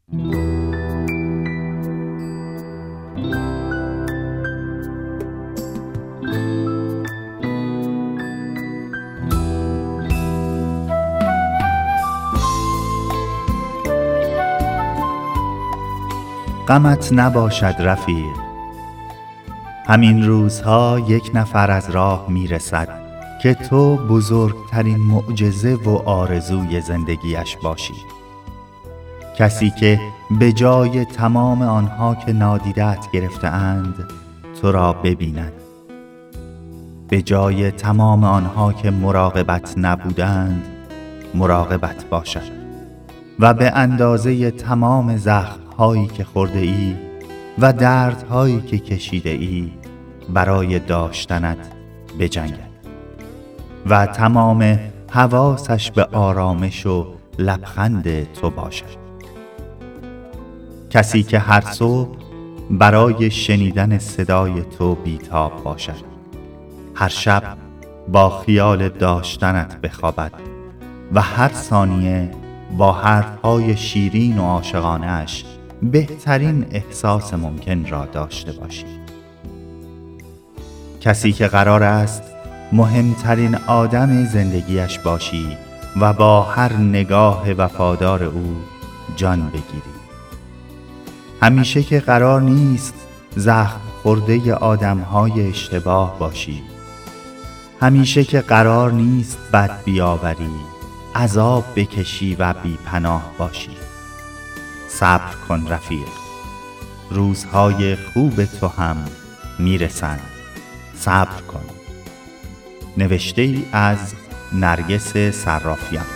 غمت نباشد رفیق، همین روزها یک نفر از راه میرسد که تو بزرگترین معجزه و آرزوی زندگیش باشی. کسی که به جای تمام آنها که نادیده‌ات گرفته‌اند تو را ببیند، به جای تمام آنها که مراقبت نبودند مراقبت باشد و به اندازه تمام زخم‌هایی که خورده ای و دردهایی که کشیده ای برای داشتنت بجنگد و تمام حواسش به آرامش و لبخند تو باشد. کسی که هر صبح برای شنیدن صدای تو بیتاب باشد، هر شب با خیال داشتنت بخوابد و هر ثانیه با حرفهای شیرین و عاشقانه‌اش بهترین احساس ممکن را داشته باشی. کسی که قرار است مهمترین آدم زندگیش باشی و با هر نگاه وفادار او جان بگیری. همیشه که قرار نیست زخم خورده آدم‌های اشتباه باشی. همیشه که قرار نیست بد بیاوری، عذاب بکشی و بی پناه باشی. صبر کن رفیق، روزهای خوب تو هم میرسند. صبر کن. نوشته ای از نرگس صرافیان.